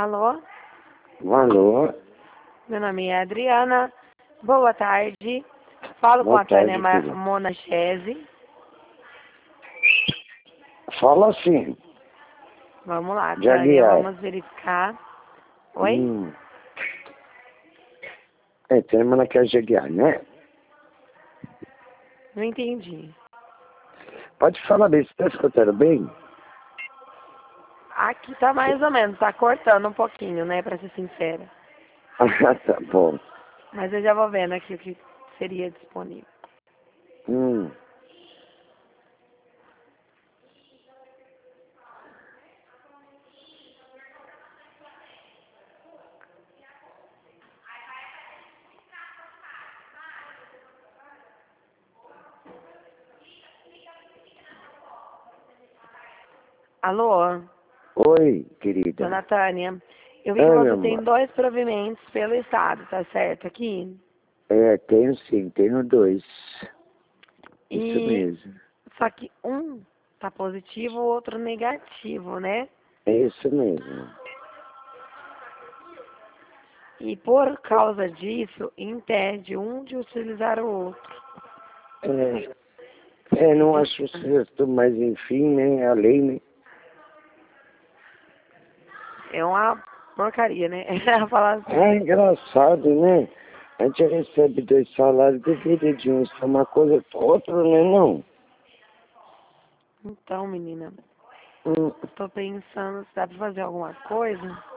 Alô? Alô? Meu nome é Adriana. Boa tarde. Falo com Boa a Tânia tarde, filha. Monachese. Fala assim. Vamos lá, De Tânia. Aguiar. Vamos verificar. Oi? Tem uma que é de Aguiar, né? Não entendi. Pode falar bem, você tá escutando bem? Aqui tá mais ou menos. Tá cortando um pouquinho, né? Pra ser sincera. Ah, tá bom. Mas eu já vou vendo aqui o que seria disponível. Hum. Alô? Oi, querida. Dona Tânia. Eu vi que Meu você tem amor. 2 provimentos pelo estado, tá certo? Aqui. Tenho sim, tenho 2. Isso E mesmo. só que um tá positivo, o outro negativo, né? É isso mesmo. E por causa disso, impede um de utilizar o outro. Não acho certo, mas enfim, né? A lei, né? É uma porcaria, né? Falar assim. É engraçado, né? A gente recebe 2 salários, deveria de um ser uma coisa outra, né? Não. Então, menina, Hum. tô pensando se dá pra fazer alguma coisa.